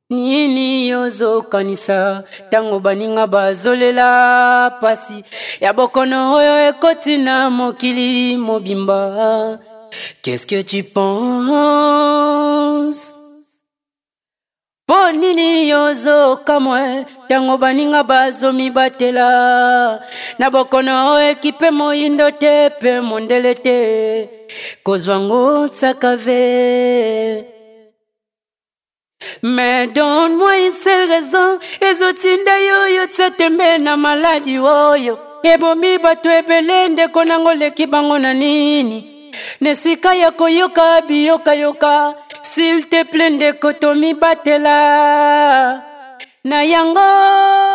Nini yozo kanisa tango baninga bazolela pasi ya bokono oyo ekoti na mokili mobimba. Qu'est-ce que tu penses? Po nini yozo kamwe tango baninga bazomi batela na bokono oyo ekipe moindo te pe mondele te kozwango tsakave. Mais donne-moi une seule raison ezotinda yoyo tsatembe na maladi oyo ebomi bato ebele ndeko nango leki bango na nini nesika ya koyoka biyoka yoka. S'il te plaît ndeko tomi batela na yango